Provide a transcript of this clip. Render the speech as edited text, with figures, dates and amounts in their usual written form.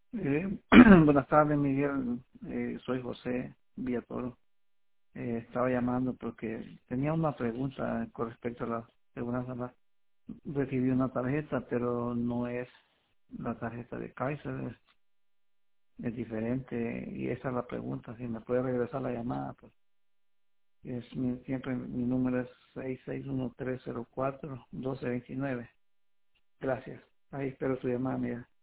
Buenas tardes, Miguel. Soy José Villatoro. Estaba llamando porque tenía una pregunta con respecto a la seguridad. Recibí una tarjeta, pero no es la tarjeta de Kaiser, es diferente. Y esa es la pregunta. Si me puede regresar la llamada, pues siempre mi número es 661304-1229. Gracias. Ahí espero tu llamada, Miguel.